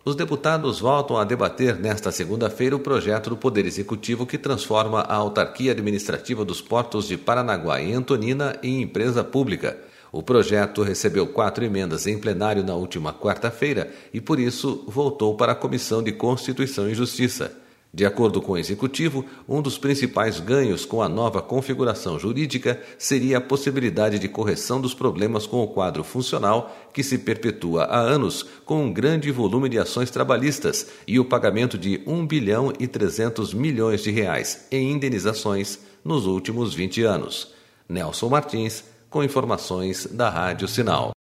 Os deputados voltam a debater nesta segunda-feira o projeto do Poder Executivo que transforma a autarquia administrativa dos portos de Paranaguá e Antonina em empresa pública. O projeto recebeu 4 emendas em plenário na última quarta-feira e, por isso, voltou para a Comissão de Constituição e Justiça. De acordo com o Executivo, um dos principais ganhos com a nova configuração jurídica seria a possibilidade de correção dos problemas com o quadro funcional que se perpetua há anos com um grande volume de ações trabalhistas e o pagamento de R$1,3 bilhão em indenizações nos últimos 20 anos. Nelson Martins, com informações da Rádio Sinal.